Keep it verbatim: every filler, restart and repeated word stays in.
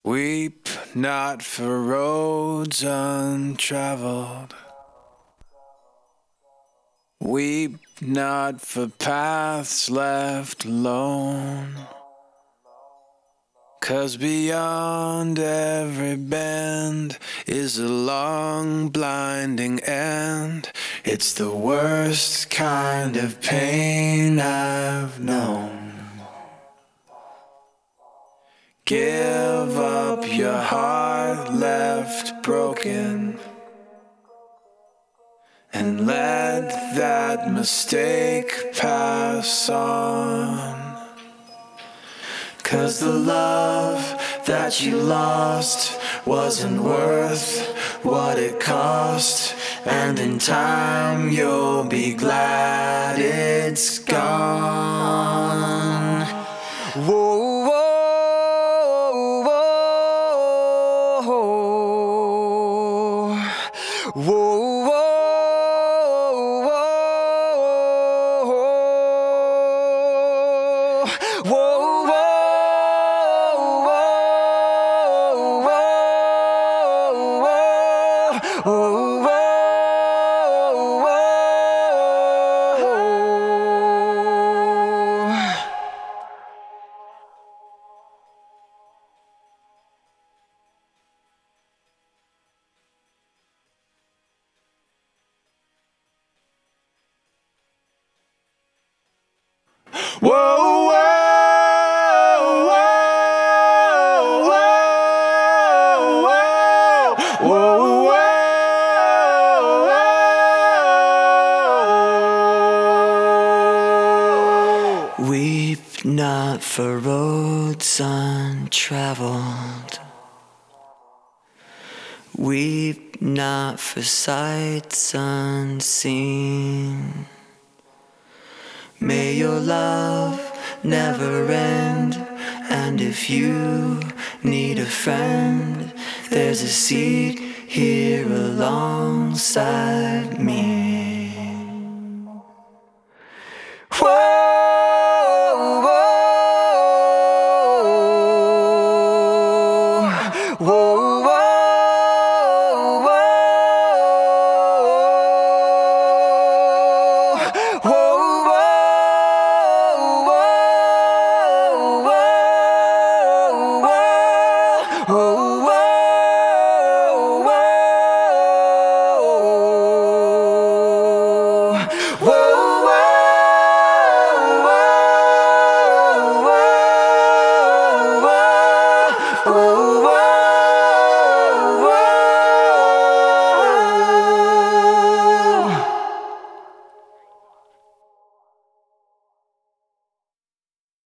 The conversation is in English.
Weep not for roads untraveled. Weep not for paths left alone. 'Cause beyond every bend is a long blinding end. It's the worst kind of pain I've known. Give up your heart left broken, and let that mistake pass on. 'Cause the love that you lost wasn't worth what it cost, and in time you'll be glad it's gone. Whoa, whoa, whoa, whoa, whoa. Whoa, whoa, whoa, whoa, whoa, whoa. Weep not for roads untraveled. Weep not for sights unseen. May your love never end, and if you need a friend, there's a seat here alongside me. Whoa, whoa, whoa, whoa. Oh